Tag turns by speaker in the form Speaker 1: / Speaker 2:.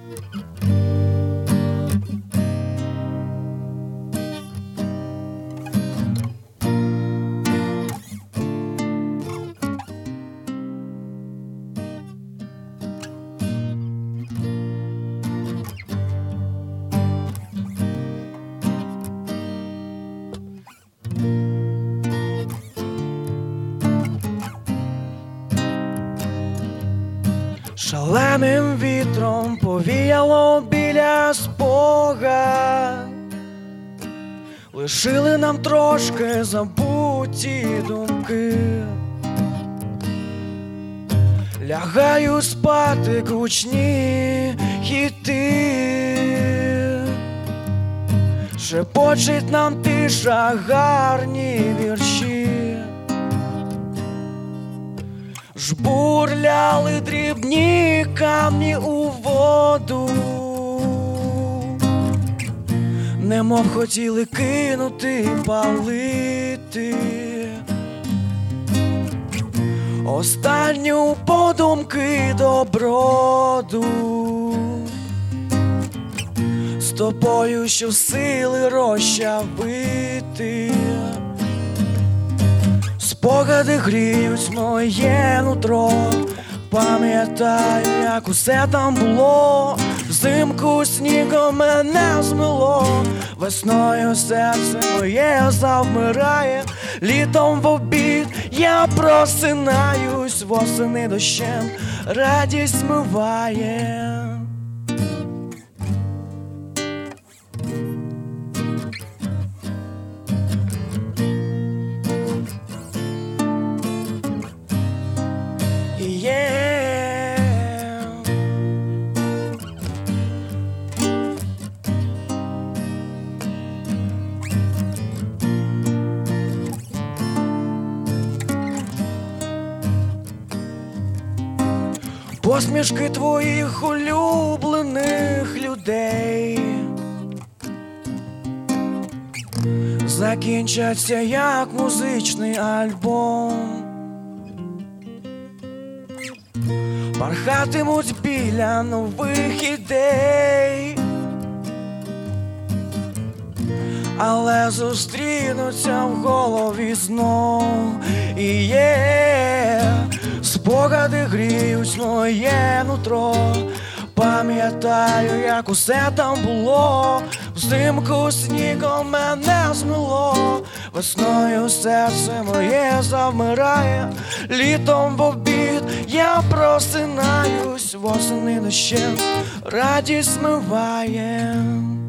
Speaker 1: Шаленим вітром повіяло біля спогад, лишили нам трошки забуті думки. Лягаю спати гучні хіти, шепочить нам тиша гарні вірші. Жбурляли дрібні камні у воду, немов хотіли кинути, палити. Останню подумки до броду, з тобою щосили розчавити. Спогади гріють моє нутро, пам'ятаю, як усе там було. Взимку снігом мене змило, весною серце моє завмирає. Літом в обід я просинаюсь, восени дощем радість змиває. Посмішки твоїх улюблених людей закінчаться як музичний альбом, пархатимуть біля нових ідей, але зустрінуться в голові знов. І спогади гріють моє нутро, пам'ятаю, як усе там було. Взимку снігом мене змило, весною серце моє завмирає. Літом в обід я просинаюсь, восени дощем радість змиває.